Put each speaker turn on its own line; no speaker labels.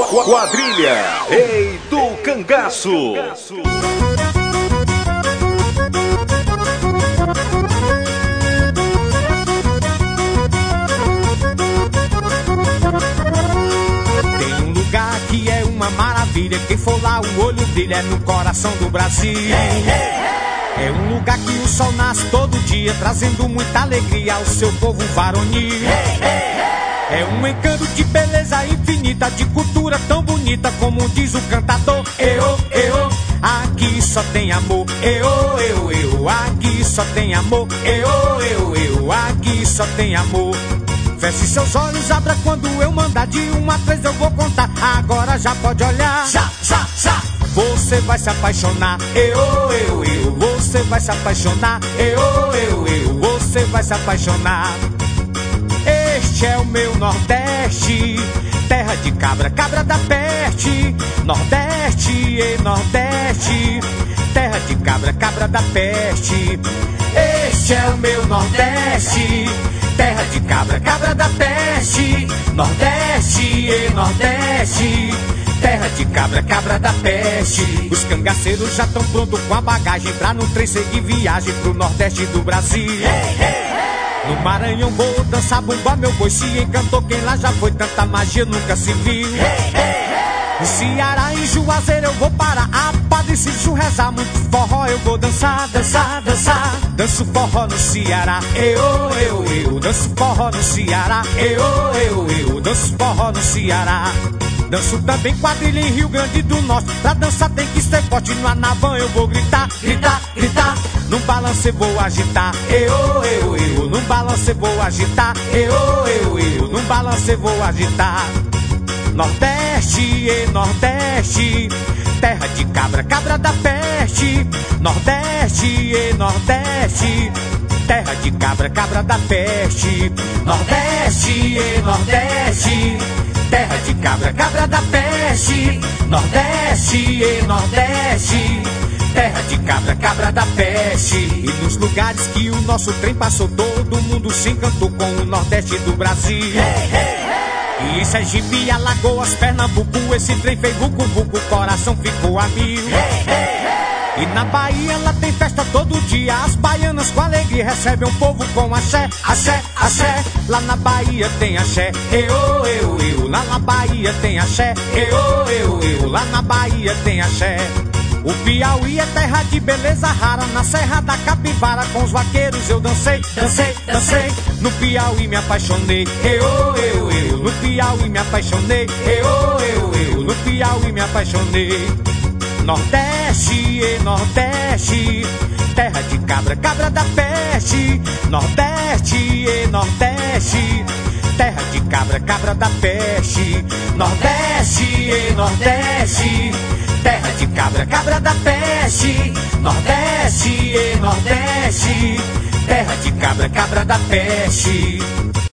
Quadrilha Rei do Cangaço.
Tem um lugar que é uma maravilha, quem for lá o olho brilha, é no coração do Brasil. É um lugar que o sol nasce todo dia, trazendo muita alegria ao seu povo varonil. É um encanto de beleza infinita, de cultura tão bonita, como diz o cantador. Aqui só tem amor. Aqui só tem amor. Aqui só tem amor. Feche seus olhos, abra quando eu mandar. De 1 a 3 eu vou contar. Agora já pode olhar. Já. Você vai se apaixonar. Você vai se apaixonar. Você vai se apaixonar. Este é o meu Nordeste, terra de cabra, cabra da peste. Nordeste, Nordeste, terra de cabra, cabra da peste. Este é o meu Nordeste, terra de cabra, cabra da peste. Nordeste, Nordeste, terra de cabra, cabra da peste. Os cangaceiros já estão prontos com a bagagem pra no trem seguir viagem pro Nordeste do Brasil. No Maranhão vou dançar bumba, meu boi se encantou. Quem lá já foi, tanta magia nunca se viu. No Ceará, em Juazeiro eu vou parar. A Padre Cício rezar, muito forró eu vou dançar. Danço forró no Ceará. Danço forró no Ceará. Danço forró no Ceará. Danço também quadrilha em Rio Grande do Norte. Pra dançar tem que ser forte. No Anavã eu vou gritar. No balanço eu vou agitar. No balanço eu vou agitar. No balanço eu vou agitar. Nordeste, Nordeste, terra de cabra, cabra da peste. Nordeste, Nordeste, terra de cabra, cabra da peste. Nordeste, Nordeste, terra de cabra, cabra da peste. Nordeste, Nordeste, terra de cabra, cabra da peste. E nos lugares que o nosso trem passou, todo mundo se encantou com o Nordeste do Brasil. E em Sergipe, Alagoas, Pernambuco, esse trem fez vucu-vucu, o coração ficou a mil. E na Bahia ela tem festa todo dia, as baianas com alegria recebem o povo com axé. Lá na Bahia tem axé. Lá na Bahia tem axé. Lá na Bahia tem axé. O Piauí é terra de beleza rara, na Serra da Capivara com os vaqueiros eu dancei. No Piauí me apaixonei. No Piauí me apaixonei. No Piauí me apaixonei. Nordeste, Nordeste, terra de cabra, cabra da peste. Nordeste, Nordeste, terra de cabra, cabra da peste. Nordeste, Nordeste, terra de cabra, cabra da peste. Nordeste, Nordeste, terra de cabra, cabra da peste.